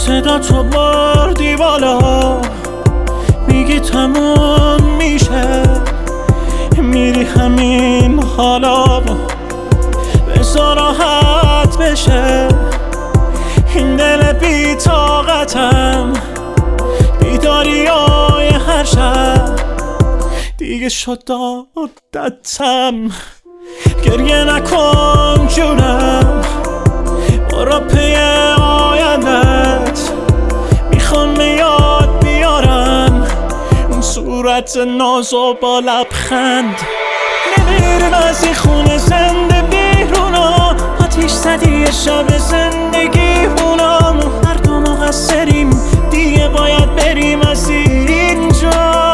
صدا تو بردی بالا، میگی تموم میشه، میری همین حالا، بذار راحت بشه این دل بی طاقتم. بیداریای هر شب دیگه شد عادتم. گریه نکن جونم، برو پی آیندت، میخوام یاد بیارم اون صورت ناز و با لبخند. نمیریم از این خونه زنده بیرونا، آتیش زدی شب زندگیمونم، هر دو مقصریم دیگه باید بریم از اینجا.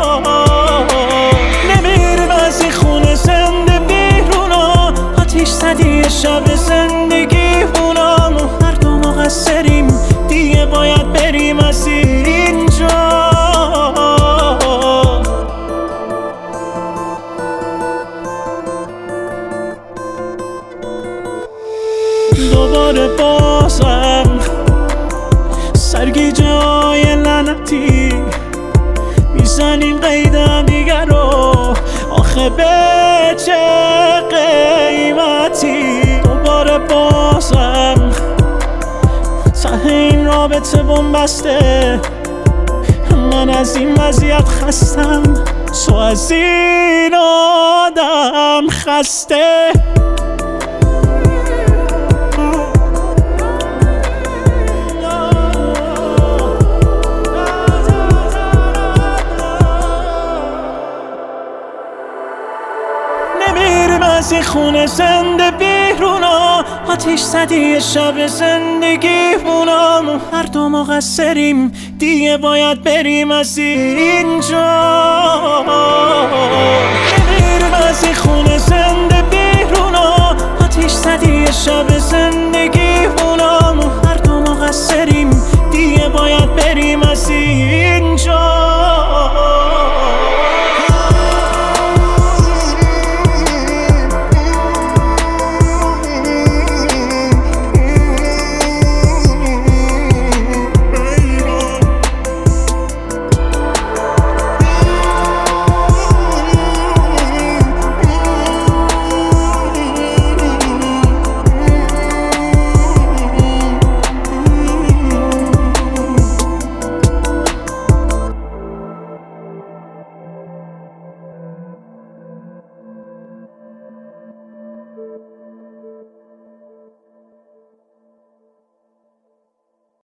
نمیریم از این خونه زنده بیرونا، آتیش زدی شب زندگیمونم، هر دو مقصریم دیگه باید بریم از اینجا. دوباره بازم سرگیجه های لعنتی میزنیم قیدم دیگر رو، آخه به چه قیمتی؟ دوباره بازم ته این رابطه بنبسته، من از این وضعیت خستم، تو از این آدم خسته. نمیریم از این خونه زنده بیرونا، آتیش زدی شب زندگیمونم، هر دو مقصریم دیگه باید بریم از اینجا. نمیریم از این خونه زنده بیرونا، آتیش زدی شب زندگیمونم،